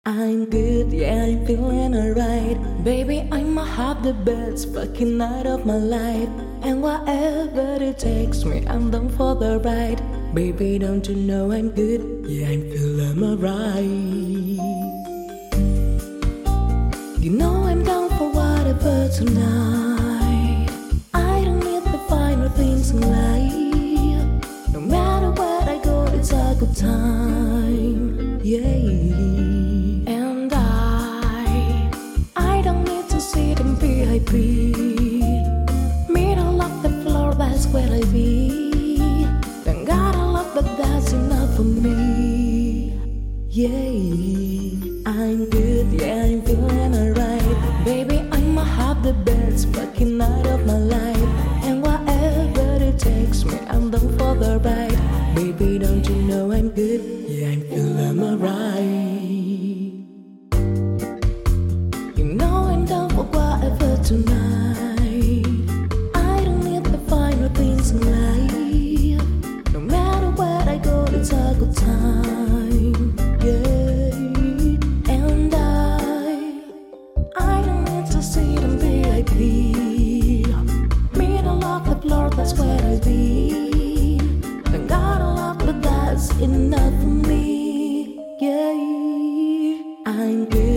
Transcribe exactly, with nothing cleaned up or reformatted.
I'm good, yeah, I'm feeling alright. Baby, I'ma have the best fucking night of my life. And whatever it takes me, I'm down for the ride. Baby, don't you know I'm good? Yeah, I'm feeling alright. You know I'm down for whatever tonight. I don't need the finer things in life. No matter where I go, it's a good time. Yeah. And I, I don't need to sit in V I P. Middle of the floor, that's where I be. Don't gotta love, but that's enough for me. Yeah, I'm good, yeah, I'm feeling alright. Baby, I'ma have the best fucking night of my life. And whatever it takes me, I'm down for the ride. Baby, don't you know I'm good? Yeah, I'm feeling alright. You know I'm down for whatever tonight. I don't need the finer things in life. No matter where I go, it's a good time. Yeah, and I, I don't need to sit in V I P. Middle of the floor, that's where I be. Don't gotta love, but that's enough for me. Yeah, I'm good.